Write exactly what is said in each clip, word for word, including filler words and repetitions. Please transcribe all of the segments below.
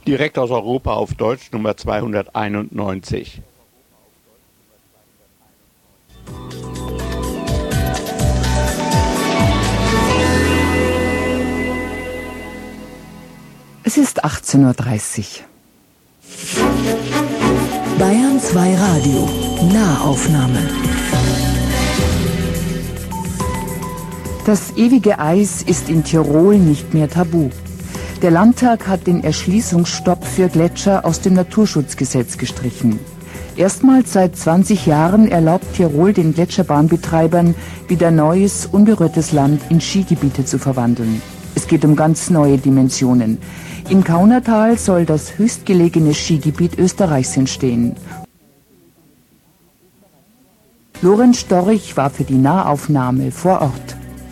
Direkt aus Europa auf Deutsch Nummer zweihunderteinundneunzig. Es ist achtzehn Uhr dreißig. Bayern zwei Radio, Nahaufnahme. Das ewige Eis ist in Tirol nicht mehr tabu. Der Landtag hat den Erschließungsstopp für Gletscher aus dem Naturschutzgesetz gestrichen. Erstmals seit zwanzig Jahren erlaubt Tirol den Gletscherbahnbetreibern, wieder neues, unberührtes Land in Skigebiete zu verwandeln. Es geht um ganz neue Dimensionen. Im Kaunertal soll das höchstgelegene Skigebiet Österreichs entstehen. Lorenz Storch war für die Nahaufnahme vor Ort.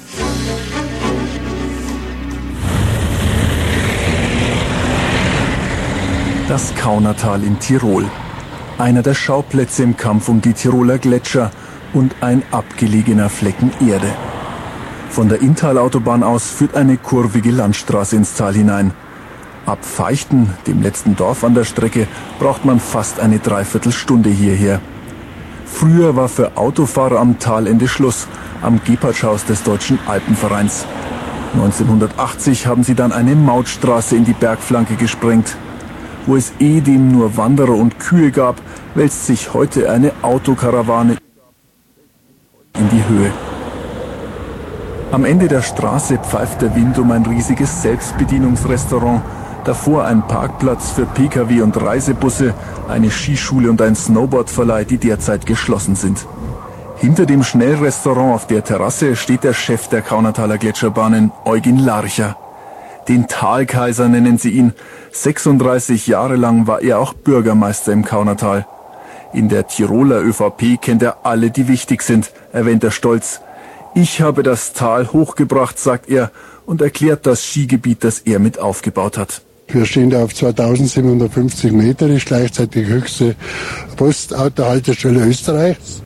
Das Kaunertal in Tirol. Einer der Schauplätze im Kampf um die Tiroler Gletscher und ein abgelegener Flecken Erde. Von der Inntal-Autobahn aus führt eine kurvige Landstraße ins Tal hinein. Ab Feichten, dem letzten Dorf an der Strecke, braucht man fast eine Dreiviertelstunde hierher. Früher war für Autofahrer am Talende Schluss, am Gebhardthaus des Deutschen Alpenvereins. neunzehnhundertachtzig haben sie dann eine Mautstraße in die Bergflanke gesprengt. Wo es ehedem nur Wanderer und Kühe gab, wälzt sich heute eine Autokarawane in die Höhe. Am Ende der Straße pfeift der Wind um ein riesiges Selbstbedienungsrestaurant. Davor ein Parkplatz für Pkw und Reisebusse, eine Skischule und ein Snowboardverleih, die derzeit geschlossen sind. Hinter dem Schnellrestaurant auf der Terrasse steht der Chef der Kaunertaler Gletscherbahnen, Eugen Larcher. Den Talkaiser nennen sie ihn. sechsunddreißig Jahre lang war er auch Bürgermeister im Kaunertal. In der Tiroler ÖVP kennt er alle, die wichtig sind, erwähnt er stolz. Ich habe das Tal hochgebracht, sagt er, und erklärt das Skigebiet, das er mit aufgebaut hat. Wir stehen da auf zweitausendsiebenhundertfünfzig Meter, ist gleichzeitig die höchste Postautohaltestelle Österreichs.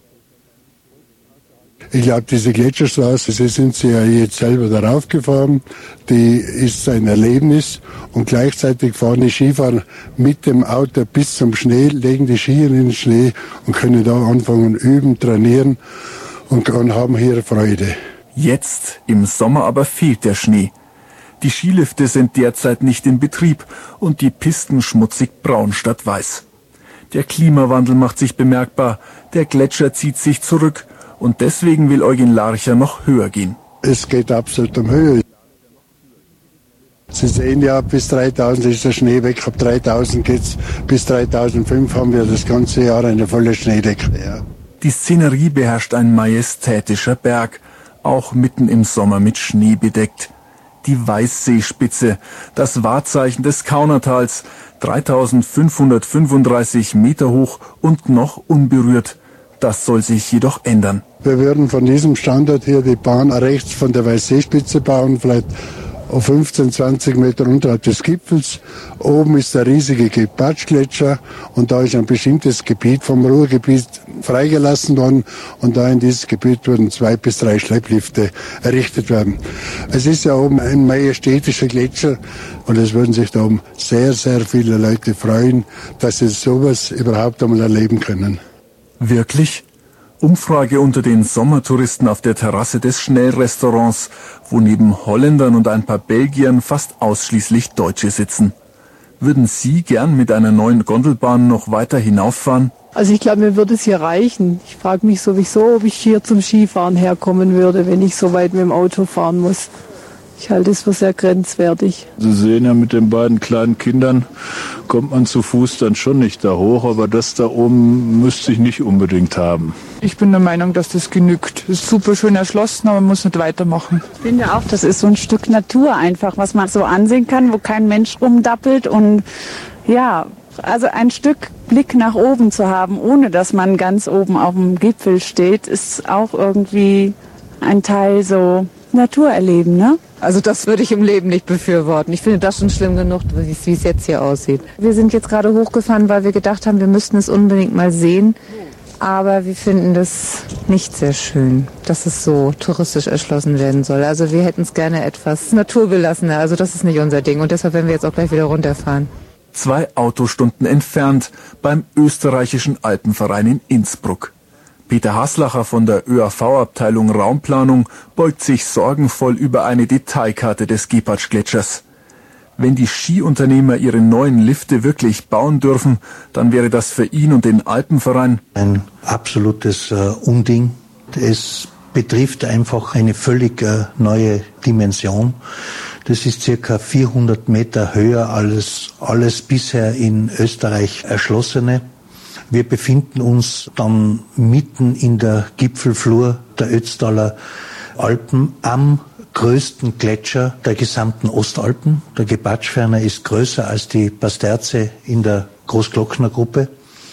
Ich glaube, diese Gletscherstraße, Sie sind sie ja jetzt selber darauf gefahren, die ist ein Erlebnis und gleichzeitig fahren die Skifahrer mit dem Auto bis zum Schnee, legen die Skier in den Schnee und können da anfangen, üben, trainieren und, und haben hier Freude. Jetzt, im Sommer aber fehlt der Schnee. Die Skilifte sind derzeit nicht in Betrieb und die Pisten schmutzig braun statt weiß. Der Klimawandel macht sich bemerkbar, der Gletscher zieht sich zurück und deswegen will Eugen Larcher noch höher gehen. Es geht absolut um Höhe. Sie sehen ja, bis dreitausend ist der Schnee weg, ab dreitausend geht's, bis dreitausendfünf haben wir das ganze Jahr eine volle Schneedecke. Ja. Die Szenerie beherrscht ein majestätischer Berg, auch mitten im Sommer mit Schnee bedeckt. Die Weißseespitze, das Wahrzeichen des Kaunertals, dreitausendfünfhundertfünfunddreißig Meter hoch und noch unberührt. Das soll sich jedoch ändern. Wir würden von diesem Standort hier die Bahn rechts von der Weißseespitze bauen, vielleicht auf fünfzehn, zwanzig Meter unterhalb des Gipfels. Oben ist der riesige Gebhardtgletscher und da ist ein bestimmtes Gebiet vom Ruhrgebiet freigelassen worden und da in dieses Gebiet würden zwei bis drei Schlepplifte errichtet werden. Es ist ja oben ein majestätischer Gletscher und es würden sich da oben sehr, sehr viele Leute freuen, dass sie sowas überhaupt einmal erleben können. Wirklich? Umfrage unter den Sommertouristen auf der Terrasse des Schnellrestaurants, wo neben Holländern und ein paar Belgiern fast ausschließlich Deutsche sitzen. Würden Sie gern mit einer neuen Gondelbahn noch weiter hinauffahren? Also ich glaube, mir würde es hier reichen. Ich frage mich sowieso, ob ich hier zum Skifahren herkommen würde, wenn ich so weit mit dem Auto fahren muss. Ich halte es für sehr grenzwertig. Sie sehen ja, mit den beiden kleinen Kindern kommt man zu Fuß dann schon nicht da hoch, aber das da oben müsste ich nicht unbedingt haben. Ich bin der Meinung, dass das genügt. Es ist super schön erschlossen, aber man muss nicht weitermachen. Ich finde auch, das ist so ein Stück Natur einfach, was man so ansehen kann, wo kein Mensch rumdappelt und ja, also ein Stück Blick nach oben zu haben, ohne dass man ganz oben auf dem Gipfel steht, ist auch irgendwie ein Teil so Natur erleben, ne? Also das würde ich im Leben nicht befürworten. Ich finde das schon schlimm genug, wie es jetzt hier aussieht. Wir sind jetzt gerade hochgefahren, weil wir gedacht haben, wir müssten es unbedingt mal sehen. Aber wir finden das nicht sehr schön, dass es so touristisch erschlossen werden soll. Also wir hätten es gerne etwas naturbelassener. Also das ist nicht unser Ding. Und deshalb werden wir jetzt auch gleich wieder runterfahren. zwei Autostunden entfernt beim österreichischen Alpenverein in Innsbruck. Peter Haslacher von der Ö A V-Abteilung Raumplanung beugt sich sorgenvoll über eine Detailkarte des Gepatsch-Gletschers. Wenn die Skiunternehmer ihre neuen Lifte wirklich bauen dürfen, dann wäre das für ihn und den Alpenverein ein absolutes äh, Unding. Es betrifft einfach eine völlig äh, neue Dimension. Das ist circa vierhundert Meter höher als alles bisher in Österreich Erschlossene. Wir befinden uns dann mitten in der Gipfelflur der Ötztaler Alpen am größten Gletscher der gesamten Ostalpen. Der Gepatschferner ist größer als die Pasterze in der Großglocknergruppe.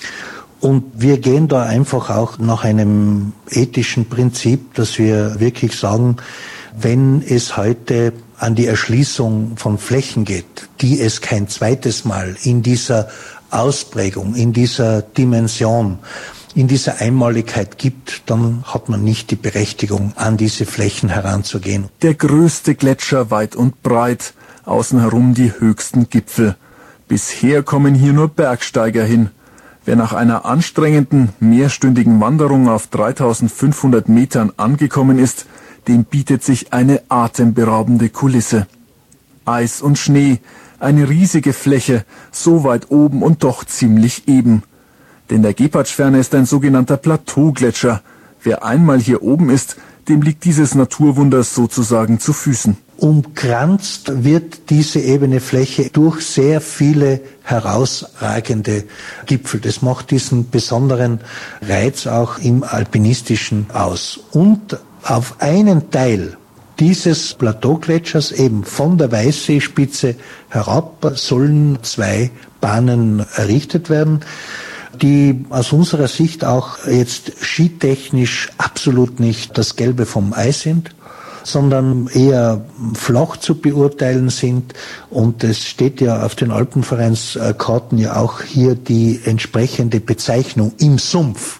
Und wir gehen da einfach auch nach einem ethischen Prinzip, dass wir wirklich sagen, wenn es heute an die Erschließung von Flächen geht, die es kein zweites Mal in dieser Ausprägung, in dieser Dimension, in dieser Einmaligkeit gibt, dann hat man nicht die Berechtigung, an diese Flächen heranzugehen. Der größte Gletscher weit und breit, außen herum die höchsten Gipfel. Bisher kommen hier nur Bergsteiger hin. Wer nach einer anstrengenden, mehrstündigen Wanderung auf dreitausendfünfhundert Metern angekommen ist, dem bietet sich eine atemberaubende Kulisse. Eis und Schnee, eine riesige Fläche, so weit oben und doch ziemlich eben. Denn der Gepatschferner ist ein sogenannter Plateaugletscher. Wer einmal hier oben ist, dem liegt dieses Naturwunders sozusagen zu Füßen. Umkranzt wird diese ebene Fläche durch sehr viele herausragende Gipfel. Das macht diesen besonderen Reiz auch im Alpinistischen aus. Und auf einen Teil dieses Plateaugletschers, eben von der Weißseespitze herab, sollen zwei Bahnen errichtet werden, die aus unserer Sicht auch jetzt skitechnisch absolut nicht das Gelbe vom Ei sind, sondern eher flach zu beurteilen sind. Und es steht ja auf den Alpenvereinskarten ja auch hier die entsprechende Bezeichnung im Sumpf.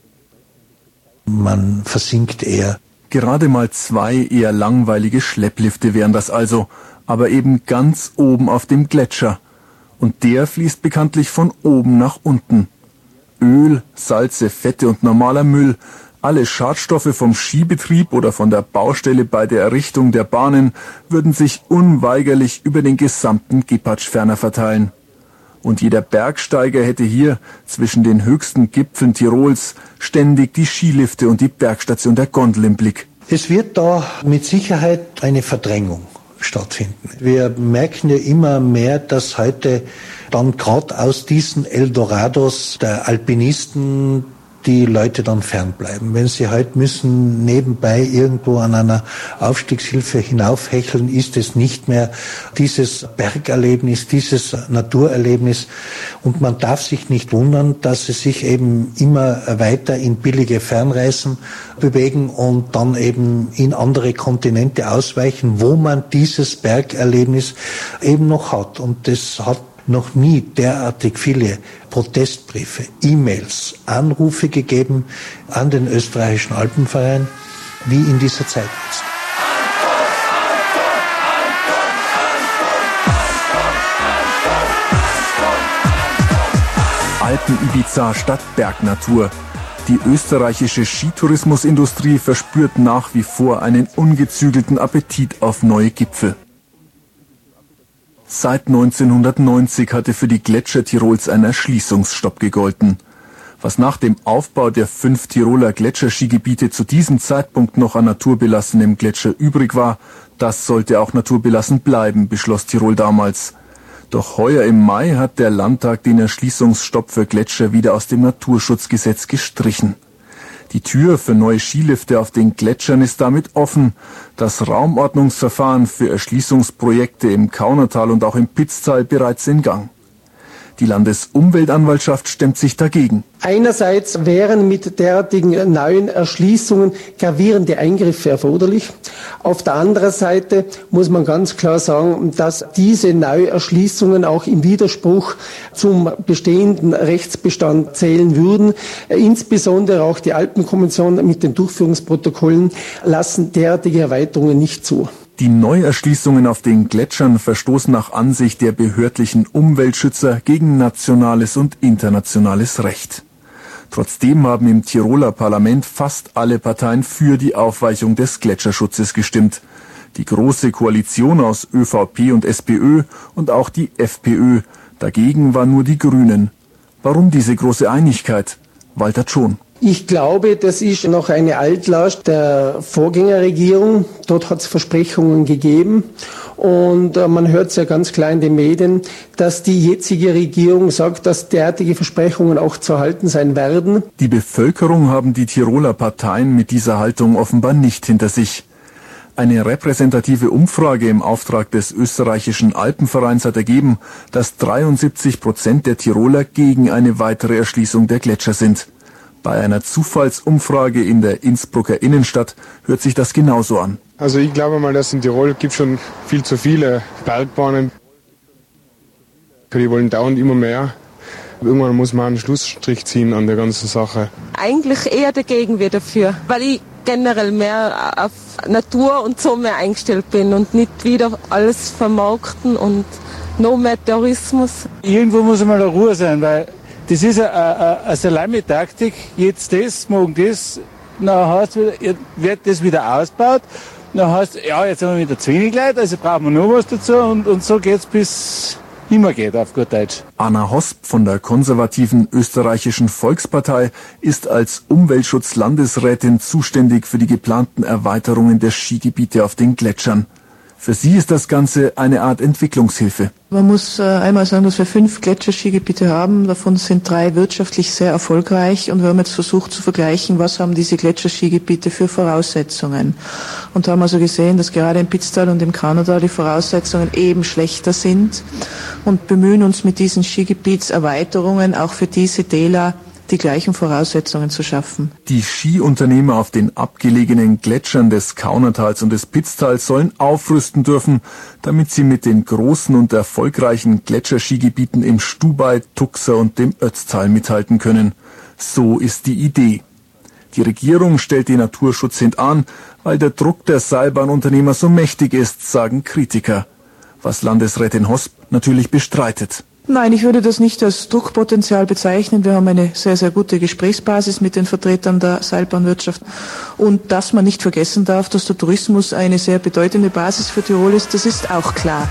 Man versinkt eher. Gerade mal zwei eher langweilige Schlepplifte wären das also, aber eben ganz oben auf dem Gletscher. Und der fließt bekanntlich von oben nach unten. Öl, Salze, Fette und normaler Müll, alle Schadstoffe vom Skibetrieb oder von der Baustelle bei der Errichtung der Bahnen würden sich unweigerlich über den gesamten Gepatschferner verteilen. Und jeder Bergsteiger hätte hier zwischen den höchsten Gipfeln Tirols ständig die Skilifte und die Bergstation der Gondel im Blick. Es wird da mit Sicherheit eine Verdrängung stattfinden. Wir merken ja immer mehr, dass heute dann gerade aus diesen Eldorados der Alpinisten die Leute dann fernbleiben. Wenn sie halt müssen nebenbei irgendwo an einer Aufstiegshilfe hinaufhecheln, ist es nicht mehr dieses Bergerlebnis, dieses Naturerlebnis. Und man darf sich nicht wundern, dass sie sich eben immer weiter in billige Fernreisen bewegen und dann eben in andere Kontinente ausweichen, wo man dieses Bergerlebnis eben noch hat. Und das hat noch nie derartig viele Protestbriefe, E-Mails, Anrufe gegeben an den österreichischen Alpenverein wie in dieser Zeit jetzt. Alpen-Ibiza statt Bergnatur. Die österreichische Skitourismusindustrie verspürt nach wie vor einen ungezügelten Appetit auf neue Gipfel. Seit neunzehnhundertneunzig hatte für die Gletscher Tirols ein Erschließungsstopp gegolten. Was nach dem Aufbau der fünf Tiroler Gletscherskigebiete zu diesem Zeitpunkt noch an naturbelassenem Gletscher übrig war, das sollte auch naturbelassen bleiben, beschloss Tirol damals. Doch heuer im Mai hat der Landtag den Erschließungsstopp für Gletscher wieder aus dem Naturschutzgesetz gestrichen. Die Tür für neue Skilifte auf den Gletschern ist damit offen. Das Raumordnungsverfahren für Erschließungsprojekte im Kaunertal und auch im Pitztal bereits in Gang. Die Landesumweltanwaltschaft stemmt sich dagegen. Einerseits wären mit derartigen neuen Erschließungen gravierende Eingriffe erforderlich. Auf der anderen Seite muss man ganz klar sagen, dass diese Neuerschließungen auch im Widerspruch zum bestehenden Rechtsbestand zählen würden. Insbesondere auch die Alpenkonvention mit den Durchführungsprotokollen lassen derartige Erweiterungen nicht zu. Die Neuerschließungen auf den Gletschern verstoßen nach Ansicht der behördlichen Umweltschützer gegen nationales und internationales Recht. Trotzdem haben im Tiroler Parlament fast alle Parteien für die Aufweichung des Gletscherschutzes gestimmt. Die Große Koalition aus ÖVP und SPÖ und auch die FPÖ. Dagegen waren nur die Grünen. Warum diese große Einigkeit? Walter Tschon. Ich glaube, das ist noch eine Altlast der Vorgängerregierung. Dort hat es Versprechungen gegeben. Und äh, man hört es ja ganz klar in den Medien, dass die jetzige Regierung sagt, dass derartige Versprechungen auch zu halten sein werden. Die Bevölkerung haben die Tiroler Parteien mit dieser Haltung offenbar nicht hinter sich. Eine repräsentative Umfrage im Auftrag des österreichischen Alpenvereins hat ergeben, dass dreiundsiebzig Prozent der Tiroler gegen eine weitere Erschließung der Gletscher sind. Bei einer Zufallsumfrage in der Innsbrucker Innenstadt hört sich das genauso an. Also ich glaube mal, dass in Tirol gibt schon viel zu viele Bergbahnen. Die wollen dauernd immer mehr. Irgendwann muss man einen Schlussstrich ziehen an der ganzen Sache. Eigentlich eher dagegen wie dafür, weil ich generell mehr auf Natur und so mehr eingestellt bin und nicht wieder alles vermarkten und noch mehr Tourismus. Irgendwo muss mal eine Ruhe sein, weil das ist eine, eine, eine Salami-Taktik. Jetzt das, morgen das, dann heißt wieder, wird das wieder ausgebaut. Dann heißt ja, jetzt haben wir wieder zu wenig Leute, also brauchen wir noch was dazu und, und so geht's bis immer geht, auf gut Deutsch. Anna Hosp von der konservativen österreichischen Volkspartei ist als Umweltschutzlandesrätin zuständig für die geplanten Erweiterungen der Skigebiete auf den Gletschern. Für sie ist das Ganze eine Art Entwicklungshilfe. Man muss äh, einmal sagen, dass wir fünf Gletscherskigebiete haben. Davon sind drei wirtschaftlich sehr erfolgreich. Und wir haben jetzt versucht zu vergleichen, was haben diese Gletscherskigebiete für Voraussetzungen. Und haben also gesehen, dass gerade im Pitztal und im Kaunertal die Voraussetzungen eben schlechter sind. Und bemühen uns mit diesen Skigebietserweiterungen auch für diese Täler die gleichen Voraussetzungen zu schaffen. Die Skiunternehmer auf den abgelegenen Gletschern des Kaunertals und des Pitztals sollen aufrüsten dürfen, damit sie mit den großen und erfolgreichen Gletscherskigebieten im Stubai, Tuxer und dem Ötztal mithalten können. So ist die Idee. Die Regierung stellt den Naturschutz hintan, weil der Druck der Seilbahnunternehmer so mächtig ist, sagen Kritiker. Was Landesrätin Hosp natürlich bestreitet. Nein, ich würde das nicht als Druckpotenzial bezeichnen. Wir haben eine sehr, sehr gute Gesprächsbasis mit den Vertretern der Seilbahnwirtschaft. Und dass man nicht vergessen darf, dass der Tourismus eine sehr bedeutende Basis für Tirol ist, das ist auch klar.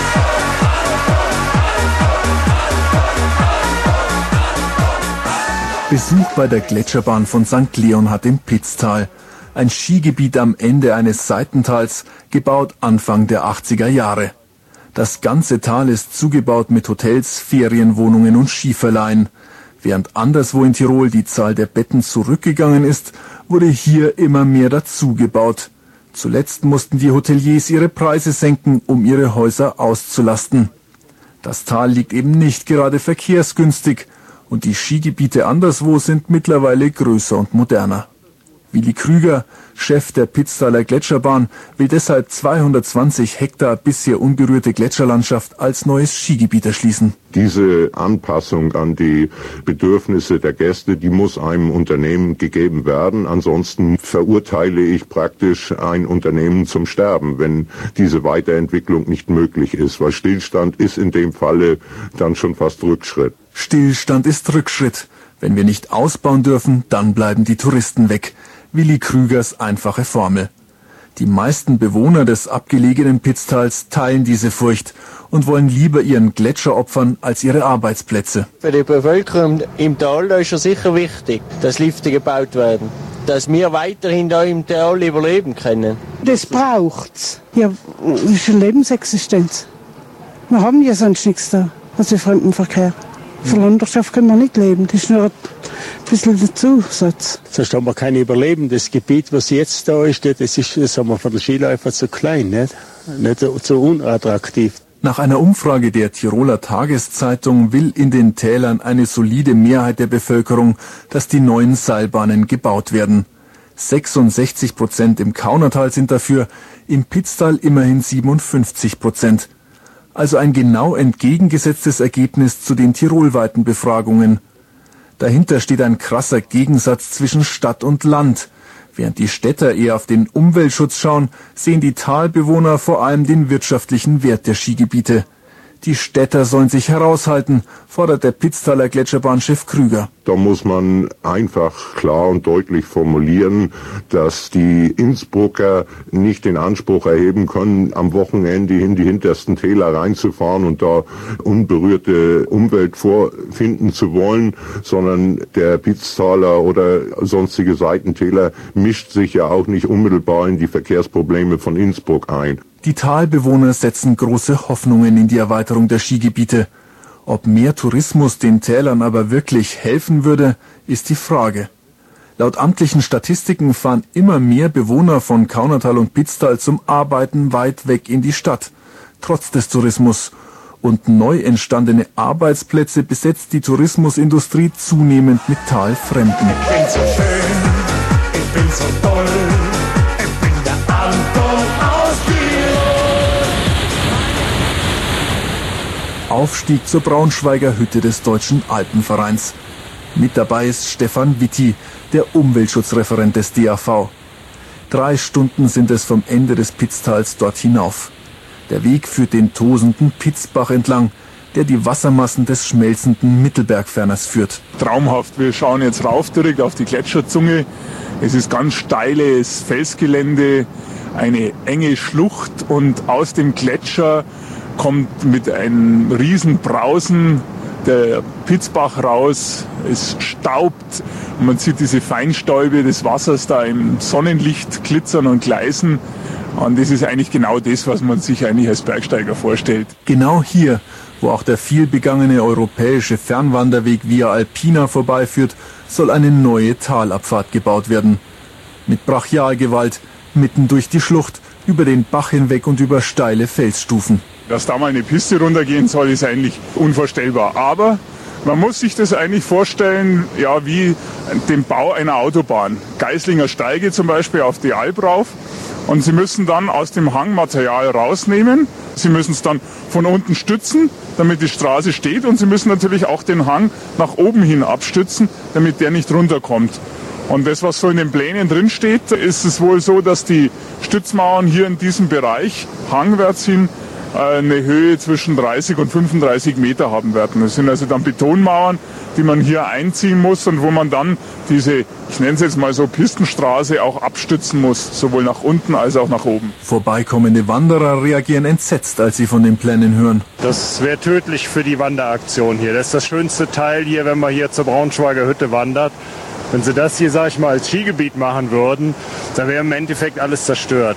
Besuch bei der Gletscherbahn von Sankt Leonhard im Pitztal. Ein Skigebiet am Ende eines Seitentals, gebaut Anfang der achtziger Jahre. Das ganze Tal ist zugebaut mit Hotels, Ferienwohnungen und Skiverleihen. Während anderswo in Tirol die Zahl der Betten zurückgegangen ist, wurde hier immer mehr dazugebaut. Zuletzt mussten die Hoteliers ihre Preise senken, um ihre Häuser auszulasten. Das Tal liegt eben nicht gerade verkehrsgünstig und die Skigebiete anderswo sind mittlerweile größer und moderner. Willi Krüger, Chef der Pitztaler Gletscherbahn, will deshalb zweihundertzwanzig Hektar bisher unberührte Gletscherlandschaft als neues Skigebiet erschließen. Diese Anpassung an die Bedürfnisse der Gäste, die muss einem Unternehmen gegeben werden. Ansonsten verurteile ich praktisch ein Unternehmen zum Sterben, wenn diese Weiterentwicklung nicht möglich ist. Weil Stillstand ist in dem Falle dann schon fast Rückschritt. Stillstand ist Rückschritt. Wenn wir nicht ausbauen dürfen, dann bleiben die Touristen weg. Willi Krügers einfache Formel. Die meisten Bewohner des abgelegenen Pitztals teilen diese Furcht und wollen lieber ihren Gletscher opfern als ihre Arbeitsplätze. Für die Bevölkerung im Tal da ist es sicher wichtig, dass Lifte gebaut werden, dass wir weiterhin da im Tal überleben können. Das braucht's. Ja, das ist eine Lebensexistenz. Wir haben ja sonst nichts da, also Fremdenverkehr. Von Landwirtschaft können wir nicht leben, das ist nur ein bisschen der Zusatz. Sonst haben wir kein Überleben. Das Gebiet, was jetzt da ist, das ist das haben wir für den Skiläufer zu klein, nicht, nicht so unattraktiv. Nach einer Umfrage der Tiroler Tageszeitung will in den Tälern eine solide Mehrheit der Bevölkerung, dass die neuen Seilbahnen gebaut werden. sechsundsechzig Prozent im Kaunertal sind dafür, im Pitztal immerhin siebenundfünfzig Prozent. Also ein genau entgegengesetztes Ergebnis zu den tirolweiten Befragungen. Dahinter steht ein krasser Gegensatz zwischen Stadt und Land. Während die Städter eher auf den Umweltschutz schauen, sehen die Talbewohner vor allem den wirtschaftlichen Wert der Skigebiete. Die Städter sollen sich heraushalten, fordert der Pitztaler Gletscherbahnchef Krüger. Da muss man einfach klar und deutlich formulieren, dass die Innsbrucker nicht den Anspruch erheben können, am Wochenende in die hintersten Täler reinzufahren und da unberührte Umwelt vorfinden zu wollen, sondern der Pitztaler oder sonstige Seitentäler mischt sich ja auch nicht unmittelbar in die Verkehrsprobleme von Innsbruck ein. Die Talbewohner setzen große Hoffnungen in die Erweiterung der Skigebiete. Ob mehr Tourismus den Tälern aber wirklich helfen würde, ist die Frage. Laut amtlichen Statistiken fahren immer mehr Bewohner von Kaunertal und Pitztal zum Arbeiten weit weg in die Stadt, trotz des Tourismus. Und neu entstandene Arbeitsplätze besetzt die Tourismusindustrie zunehmend mit Talfremden. Ich bin so schön, ich bin so toll, ich bin der Anton aus Aufstieg zur Braunschweiger Hütte des Deutschen Alpenvereins. Mit dabei ist Stefan Witti, der Umweltschutzreferent des D A V. Drei Stunden sind es vom Ende des Pitztals dort hinauf. Der Weg führt den tosenden Pitzbach entlang, der die Wassermassen des schmelzenden Mittelbergferners führt. Traumhaft, wir schauen jetzt rauf direkt auf die Gletscherzunge. Es ist ganz steiles Felsgelände, eine enge Schlucht und aus dem Gletscher kommt mit einem riesen Brausen der Pitzbach raus. Es staubt und man sieht diese Feinstäube des Wassers da im Sonnenlicht glitzern und gleißen. Und das ist eigentlich genau das, was man sich eigentlich als Bergsteiger vorstellt. Genau hier, wo auch der vielbegangene europäische Fernwanderweg Via Alpina vorbeiführt, soll eine neue Talabfahrt gebaut werden. Mit Brachialgewalt, mitten durch die Schlucht, über den Bach hinweg und über steile Felsstufen. Dass da mal eine Piste runtergehen soll, ist eigentlich unvorstellbar. Aber man muss sich das eigentlich vorstellen, ja, wie den Bau einer Autobahn. Geislinger Steige zum Beispiel auf die Alp rauf. Und Sie müssen dann aus dem Hang Material rausnehmen. Sie müssen es dann von unten stützen, damit die Straße steht. Und Sie müssen natürlich auch den Hang nach oben hin abstützen, damit der nicht runterkommt. Und das, was so in den Plänen drin steht, ist es wohl so, dass die Stützmauern hier in diesem Bereich hangwärts hin eine Höhe zwischen dreißig und fünfunddreißig Meter haben werden. Das sind also dann Betonmauern, die man hier einziehen muss und wo man dann diese, ich nenne es jetzt mal so, Pistenstraße auch abstützen muss, sowohl nach unten als auch nach oben. Vorbeikommende Wanderer reagieren entsetzt, als sie von den Plänen hören. Das wäre tödlich für die Wanderaktion hier. Das ist das schönste Teil hier, wenn man hier zur Braunschweiger Hütte wandert. Wenn sie das hier, sag ich mal, als Skigebiet machen würden, dann wäre im Endeffekt alles zerstört.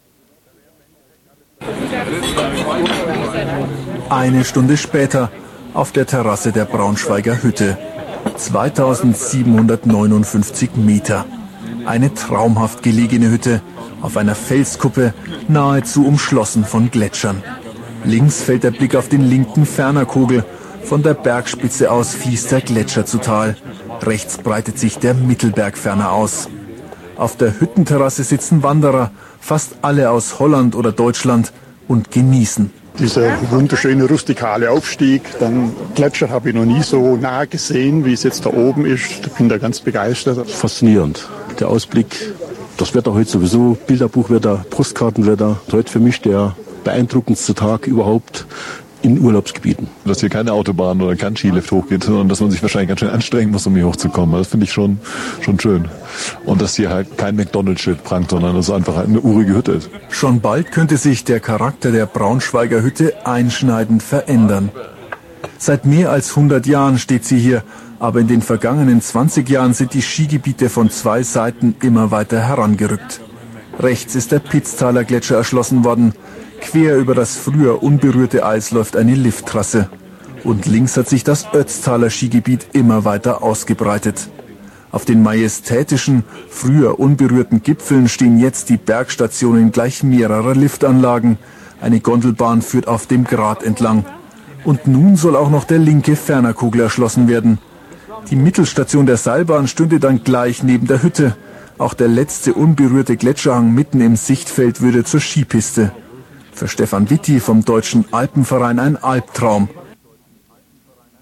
Eine Stunde später auf der Terrasse der Braunschweiger Hütte. zweitausendsiebenhundertneunundfünfzig Meter. Eine traumhaft gelegene Hütte auf einer Felskuppe, nahezu umschlossen von Gletschern. Links fällt der Blick auf den linken Fernerkogel. Von der Bergspitze aus fließt der Gletscher zu Tal. Rechts breitet sich der Mittelbergferner aus. Auf der Hüttenterrasse sitzen Wanderer, fast alle aus Holland oder Deutschland, und genießen. Dieser wunderschöne rustikale Aufstieg, dann Gletscher habe ich noch nie so nah gesehen, wie es jetzt da oben ist. Ich bin da ganz begeistert. Faszinierend. Der Ausblick, das Wetter heute sowieso, Bilderbuchwetter, Postkartenwetter. Heute für mich der beeindruckendste Tag überhaupt in Urlaubsgebieten. Dass hier keine Autobahn oder kein Skilift hochgeht, sondern dass man sich wahrscheinlich ganz schön anstrengen muss, um hier hochzukommen. Das finde ich schon, schon schön. Und dass hier halt kein McDonald's-Schild prangt, sondern dass es einfach eine urige Hütte ist. Schon bald könnte sich der Charakter der Braunschweiger Hütte einschneidend verändern. Seit mehr als hundert Jahren steht sie hier, aber in den vergangenen zwanzig Jahren sind die Skigebiete von zwei Seiten immer weiter herangerückt. Rechts ist der Pitztaler Gletscher erschlossen worden. Quer über das früher unberührte Eis läuft eine Lifttrasse. Und links hat sich das Ötztaler Skigebiet immer weiter ausgebreitet. Auf den majestätischen, früher unberührten Gipfeln stehen jetzt die Bergstationen gleich mehrerer Liftanlagen. Eine Gondelbahn führt auf dem Grat entlang. Und nun soll auch noch der linke Fernerkogel erschlossen werden. Die Mittelstation der Seilbahn stünde dann gleich neben der Hütte. Auch der letzte unberührte Gletscherhang mitten im Sichtfeld würde zur Skipiste. Für Stefan Witti vom Deutschen Alpenverein ein Albtraum.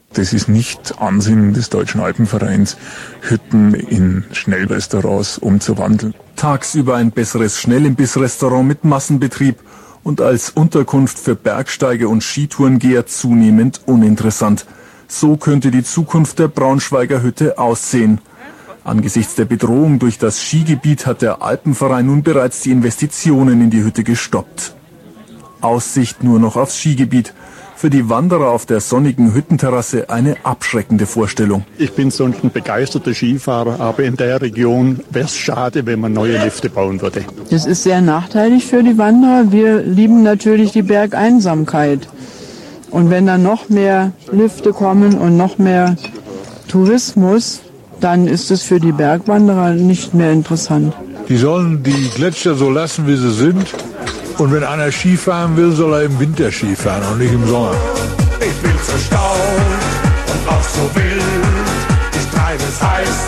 Das ist nicht Ansinnen des Deutschen Alpenvereins, Hütten in Schnellrestaurants umzuwandeln. Tagsüber ein besseres Schnellimbiss-Restaurant mit Massenbetrieb und als Unterkunft für Bergsteiger und Skitourengeher zunehmend uninteressant. So könnte die Zukunft der Braunschweiger Hütte aussehen. Angesichts der Bedrohung durch das Skigebiet hat der Alpenverein nun bereits die Investitionen in die Hütte gestoppt. Aussicht nur noch aufs Skigebiet. Für die Wanderer auf der sonnigen Hüttenterrasse eine abschreckende Vorstellung. Ich bin sonst ein begeisterter Skifahrer, aber in der Region wäre es schade, wenn man neue Lifte bauen würde. Das ist sehr nachteilig für die Wanderer. Wir lieben natürlich die Bergeinsamkeit. Und wenn dann noch mehr Lifte kommen und noch mehr Tourismus, dann ist es für die Bergwanderer nicht mehr interessant. Die sollen die Gletscher so lassen, wie sie sind. Und wenn einer Ski fahren will, soll er im Winter Ski fahren und nicht im Sommer. Ich bin so staunt und auch so wild. Ich treibe es heiß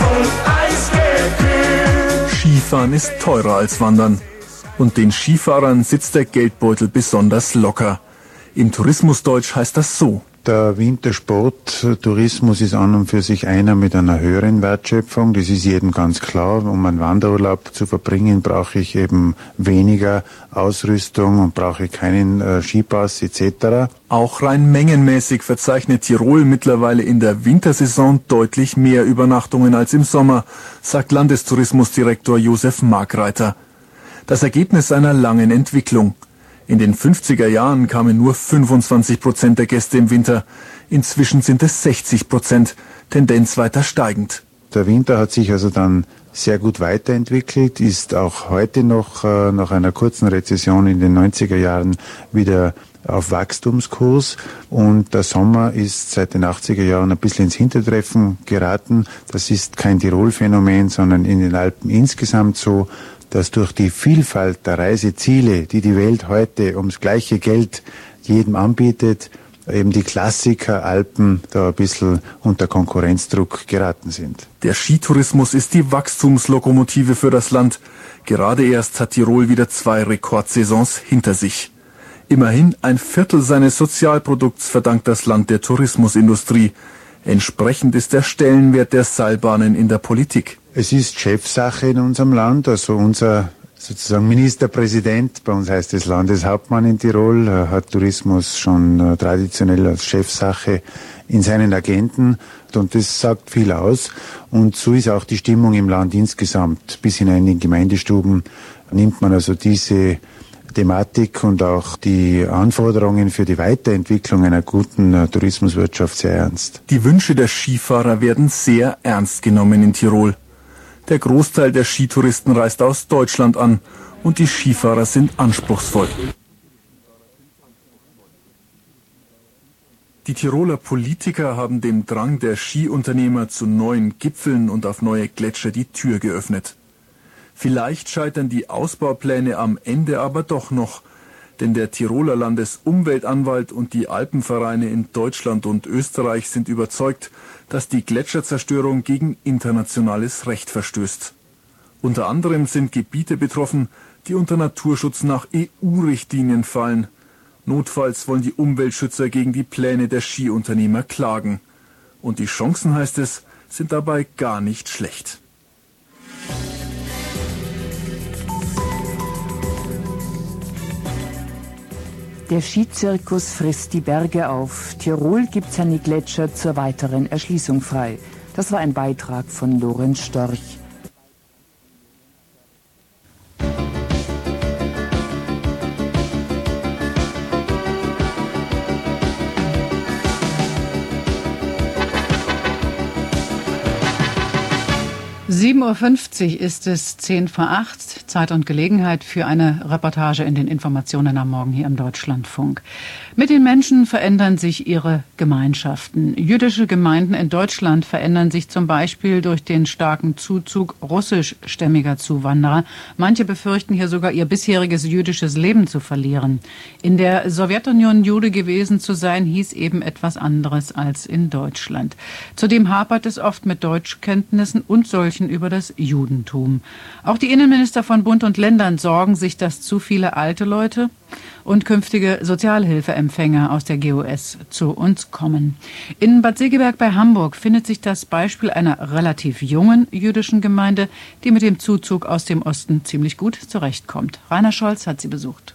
und eisgekühlt. Skifahren ist teurer als Wandern. Und den Skifahrern sitzt der Geldbeutel besonders locker. Im Tourismusdeutsch heißt das so: Der Wintersporttourismus ist an und für sich einer mit einer höheren Wertschöpfung. Das ist jedem ganz klar. Um einen Wanderurlaub zu verbringen, brauche ich eben weniger Ausrüstung und brauche keinen äh, Skipass et cetera. Auch rein mengenmäßig verzeichnet Tirol mittlerweile in der Wintersaison deutlich mehr Übernachtungen als im Sommer, sagt Landestourismusdirektor Josef Markreiter. Das Ergebnis einer langen Entwicklung. In den fünfziger Jahren kamen nur fünfundzwanzig Prozent der Gäste im Winter. Inzwischen sind es sechzig Prozent, Tendenz weiter steigend. Der Winter hat sich also dann sehr gut weiterentwickelt, ist auch heute noch äh, nach einer kurzen Rezession in den neunziger Jahren wieder auf Wachstumskurs. Und der Sommer ist seit den achtziger Jahren ein bisschen ins Hintertreffen geraten. Das ist kein Tirol-Phänomen, sondern in den Alpen insgesamt so, dass durch die Vielfalt der Reiseziele, die die Welt heute ums gleiche Geld jedem anbietet, eben die Klassiker Alpen da ein bisschen unter Konkurrenzdruck geraten sind. Der Skitourismus ist die Wachstumslokomotive für das Land. Gerade erst hat Tirol wieder zwei Rekordsaisons hinter sich. Immerhin ein Viertel seines Sozialprodukts verdankt das Land der Tourismusindustrie. Entsprechend ist der Stellenwert der Seilbahnen in der Politik. Es ist Chefsache in unserem Land, also unser sozusagen Ministerpräsident, bei uns heißt es Landeshauptmann in Tirol, hat Tourismus schon traditionell als Chefsache in seinen Agenden und das sagt viel aus. Und so ist auch die Stimmung im Land insgesamt. Bis hinein in die Gemeindestuben nimmt man also diese Thematik und auch die Anforderungen für die Weiterentwicklung einer guten uh, Tourismuswirtschaft sehr ernst. Die Wünsche der Skifahrer werden sehr ernst genommen in Tirol. Der Großteil der Skitouristen reist aus Deutschland an und die Skifahrer sind anspruchsvoll. Die Tiroler Politiker haben dem Drang der Skiunternehmer zu neuen Gipfeln und auf neue Gletscher die Tür geöffnet. Vielleicht scheitern die Ausbaupläne am Ende aber doch noch, denn der Tiroler Landesumweltanwalt und die Alpenvereine in Deutschland und Österreich sind überzeugt, dass die Gletscherzerstörung gegen internationales Recht verstößt. Unter anderem sind Gebiete betroffen, die unter Naturschutz nach E U-Richtlinien fallen. Notfalls wollen die Umweltschützer gegen die Pläne der Skiunternehmer klagen. Und die Chancen, heißt es, sind dabei gar nicht schlecht. Der Skizirkus frisst die Berge auf. Tirol gibt seine Gletscher zur weiteren Erschließung frei. Das war ein Beitrag von Lorenz Storch. sieben Uhr fünfzig ist es, zehn vor acht. Zeit und Gelegenheit für eine Reportage in den Informationen am Morgen hier im Deutschlandfunk. Mit den Menschen verändern sich ihre Gemeinschaften. Jüdische Gemeinden in Deutschland verändern sich zum Beispiel durch den starken Zuzug russischstämmiger Zuwanderer. Manche befürchten hier sogar, ihr bisheriges jüdisches Leben zu verlieren. In der Sowjetunion Jude gewesen zu sein, hieß eben etwas anderes als in Deutschland. Zudem hapert es oft mit Deutschkenntnissen und solchen über das Judentum. Auch die Innenminister von Bund und Ländern sorgen sich, dass zu viele alte Leute und künftige Sozialhilfeempfänger aus der G O S zu uns kommen. In Bad Segeberg bei Hamburg findet sich das Beispiel einer relativ jungen jüdischen Gemeinde, die mit dem Zuzug aus dem Osten ziemlich gut zurechtkommt. Rainer Scholz hat sie besucht.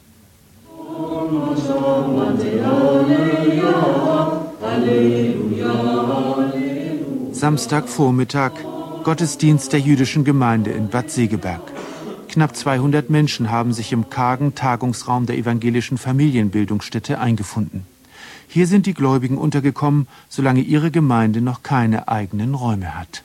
Samstagvormittag, Gottesdienst der jüdischen Gemeinde in Bad Segeberg. Knapp zweihundert Menschen haben sich im kargen Tagungsraum der evangelischen Familienbildungsstätte eingefunden. Hier sind die Gläubigen untergekommen, solange ihre Gemeinde noch keine eigenen Räume hat.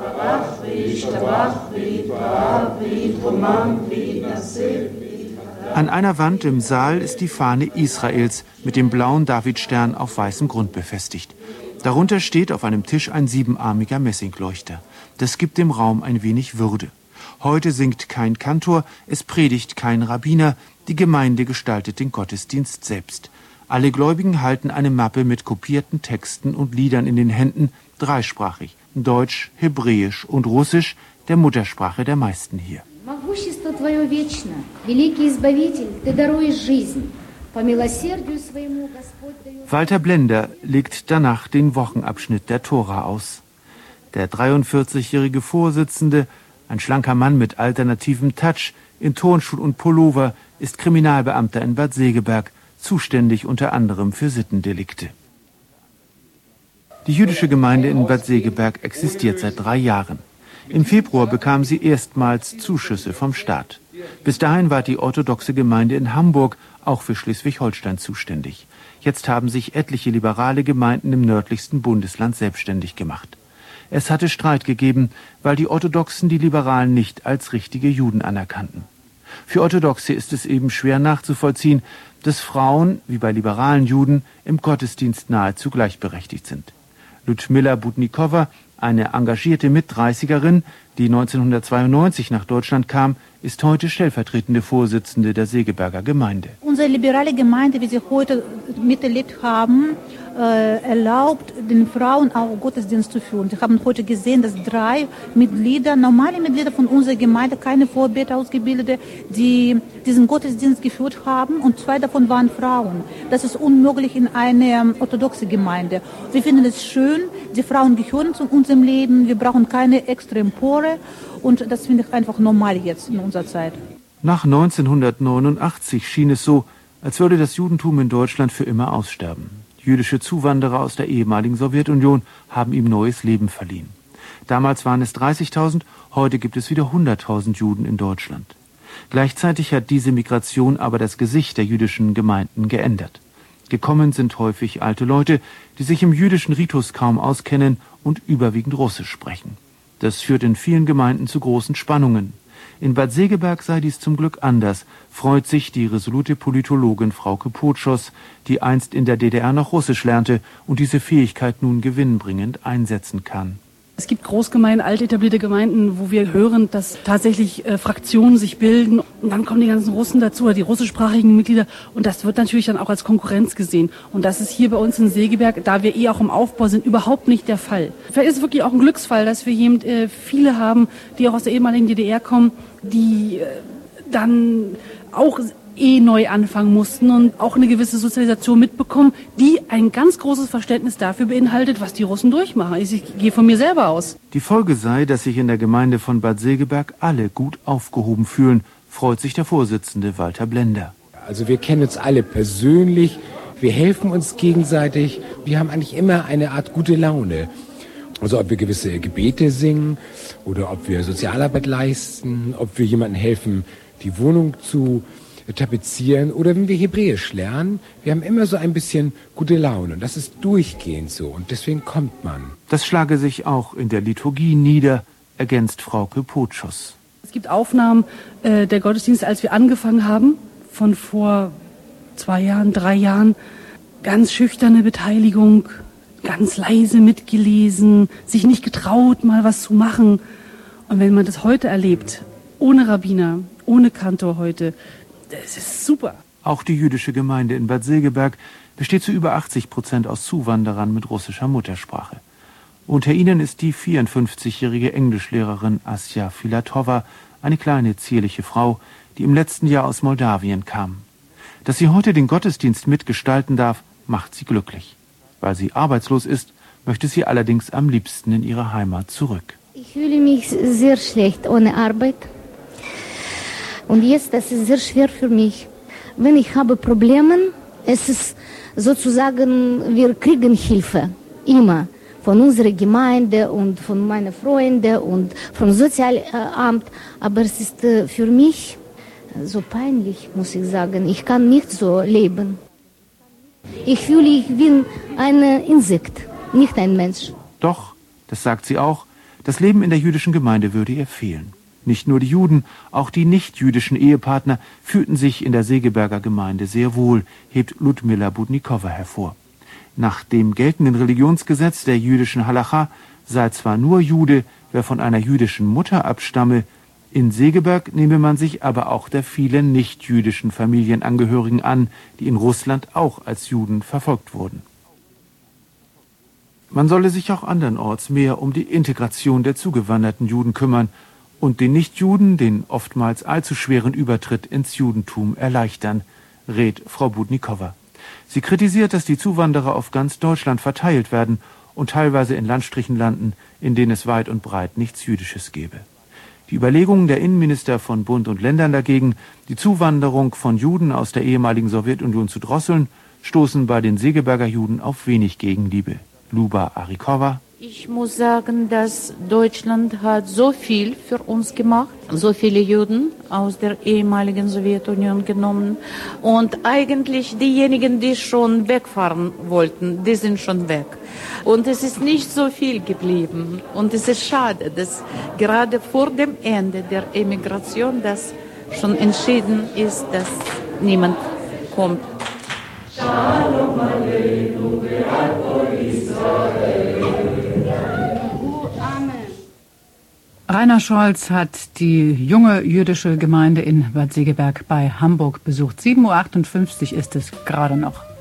An einer Wand im Saal ist die Fahne Israels mit dem blauen Davidstern auf weißem Grund befestigt. Darunter steht auf einem Tisch ein siebenarmiger Messingleuchter. Das gibt dem Raum ein wenig Würde. Heute singt kein Kantor, es predigt kein Rabbiner, die Gemeinde gestaltet den Gottesdienst selbst. Alle Gläubigen halten eine Mappe mit kopierten Texten und Liedern in den Händen, dreisprachig, Deutsch, Hebräisch und Russisch, der Muttersprache der meisten hier. Walter Blender legt danach den Wochenabschnitt der Tora aus. Der dreiundvierzigjährige Vorsitzende, ein schlanker Mann mit alternativem Touch, in Turnschuh und Pullover, ist Kriminalbeamter in Bad Segeberg, zuständig unter anderem für Sittendelikte. Die jüdische Gemeinde in Bad Segeberg existiert seit drei Jahren. Im Februar bekam sie erstmals Zuschüsse vom Staat. Bis dahin war die orthodoxe Gemeinde in Hamburg auch für Schleswig-Holstein zuständig. Jetzt haben sich etliche liberale Gemeinden im nördlichsten Bundesland selbstständig gemacht. Es hatte Streit gegeben, weil die Orthodoxen die Liberalen nicht als richtige Juden anerkannten. Für Orthodoxe ist es eben schwer nachzuvollziehen, dass Frauen, wie bei liberalen Juden, im Gottesdienst nahezu gleichberechtigt sind. Ludmila Budnikowa, eine engagierte Mitdreißigerin, die neunzehnhundertzweiundneunzig nach Deutschland kam, ist heute stellvertretende Vorsitzende der Segeberger Gemeinde. Unsere liberale Gemeinde, wie sie heute miterlebt haben, äh, erlaubt den Frauen auch Gottesdienst zu führen. Wir haben heute gesehen, dass drei Mitglieder, normale Mitglieder von unserer Gemeinde, keine Vorbeter ausgebildete, die diesen Gottesdienst geführt haben, und zwei davon waren Frauen. Das ist unmöglich in einer orthodoxen Gemeinde. Wir finden es schön, die Frauen gehören zu unserem Leben, wir brauchen keine extra Empore, und das finde ich einfach normal jetzt in unserer Zeit. Nach neunzehnhundertneunundachtzig schien es so, als würde das Judentum in Deutschland für immer aussterben. Jüdische Zuwanderer aus der ehemaligen Sowjetunion haben ihm neues Leben verliehen. Damals waren es dreißigtausend, heute gibt es wieder hunderttausend Juden in Deutschland. Gleichzeitig hat diese Migration aber das Gesicht der jüdischen Gemeinden geändert. Gekommen sind häufig alte Leute, die sich im jüdischen Ritus kaum auskennen und überwiegend Russisch sprechen. Das führt in vielen Gemeinden zu großen Spannungen. In Bad Segeberg sei dies zum Glück anders, freut sich die resolute Politologin Frauke Potschos, die einst in der D D R noch Russisch lernte und diese Fähigkeit nun gewinnbringend einsetzen kann. Es gibt Großgemeinden, alt etablierte Gemeinden, wo wir hören, dass tatsächlich äh, Fraktionen sich bilden. Und dann kommen die ganzen Russen dazu, oder die russischsprachigen Mitglieder. Und das wird natürlich dann auch als Konkurrenz gesehen. Und das ist hier bei uns in Segeberg, da wir eh auch im Aufbau sind, überhaupt nicht der Fall. Vielleicht ist es wirklich auch ein Glücksfall, dass wir hier äh, viele haben, die auch aus der ehemaligen D D R kommen, die äh, dann auch eh neu anfangen mussten und auch eine gewisse Sozialisation mitbekommen, die ein ganz großes Verständnis dafür beinhaltet, was die Russen durchmachen. Ich, ich gehe von mir selber aus. Die Folge sei, dass sich in der Gemeinde von Bad Segeberg alle gut aufgehoben fühlen, freut sich der Vorsitzende Walter Blender. Also wir kennen uns alle persönlich, wir helfen uns gegenseitig, wir haben eigentlich immer eine Art gute Laune. Also ob wir gewisse Gebete singen oder ob wir Sozialarbeit leisten, ob wir jemandem helfen, die Wohnung zu tapezieren oder wenn wir Hebräisch lernen, wir haben immer so ein bisschen gute Laune. Und das ist durchgehend so und deswegen kommt man. Das schlage sich auch in der Liturgie nieder, ergänzt Frauke Potschos. Es gibt Aufnahmen äh, der Gottesdienste, als wir angefangen haben, von vor zwei Jahren, drei Jahren. Ganz schüchterne Beteiligung, ganz leise mitgelesen, sich nicht getraut, mal was zu machen. Und wenn man das heute erlebt, ohne Rabbiner, ohne Kantor heute, das ist super. Auch die jüdische Gemeinde in Bad Segeberg besteht zu über achtzig Prozent aus Zuwanderern mit russischer Muttersprache. Unter ihnen ist die vierundfünfzigjährige Englischlehrerin Asja Filatova, eine kleine, zierliche Frau, die im letzten Jahr aus Moldawien kam. Dass sie heute den Gottesdienst mitgestalten darf, macht sie glücklich. Weil sie arbeitslos ist, möchte sie allerdings am liebsten in ihre Heimat zurück. Ich fühle mich sehr schlecht ohne Arbeit. Und jetzt, das ist sehr schwer für mich. Wenn ich habe Probleme, es ist sozusagen, wir kriegen Hilfe. Immer. Von unserer Gemeinde und von meinen Freunden und vom Sozialamt. Aber es ist für mich so peinlich, muss ich sagen. Ich kann nicht so leben. Ich fühle, ich bin ein Insekt, nicht ein Mensch. Doch, das sagt sie auch, das Leben in der jüdischen Gemeinde würde ihr fehlen. Nicht nur die Juden, auch die nicht-jüdischen Ehepartner fühlten sich in der Segeberger Gemeinde sehr wohl, hebt Ludmila Budnikowa hervor. Nach dem geltenden Religionsgesetz der jüdischen Halacha sei zwar nur Jude, wer von einer jüdischen Mutter abstamme, in Segeberg nehme man sich aber auch der vielen nicht-jüdischen Familienangehörigen an, die in Russland auch als Juden verfolgt wurden. Man solle sich auch andernorts mehr um die Integration der zugewanderten Juden kümmern und den Nichtjuden den oftmals allzu schweren Übertritt ins Judentum erleichtern, rät Frau Budnikowa. Sie kritisiert, dass die Zuwanderer auf ganz Deutschland verteilt werden und teilweise in Landstrichen landen, in denen es weit und breit nichts Jüdisches gäbe. Die Überlegungen der Innenminister von Bund und Ländern dagegen, die Zuwanderung von Juden aus der ehemaligen Sowjetunion zu drosseln, stoßen bei den Segeberger Juden auf wenig Gegenliebe. Luba Arikova. Ich muss sagen, dass Deutschland hat so viel für uns gemacht, so viele Juden aus der ehemaligen Sowjetunion genommen und eigentlich diejenigen, die schon wegfahren wollten, die sind schon weg. Und es ist nicht so viel geblieben und es ist schade, dass gerade vor dem Ende der Emigration das schon entschieden ist, dass niemand kommt. Shalom Aleinu ve'al Israel. Rainer Scholz hat die junge jüdische Gemeinde in Bad Segeberg bei Hamburg besucht. sieben Uhr achtundfünfzig ist es gerade noch.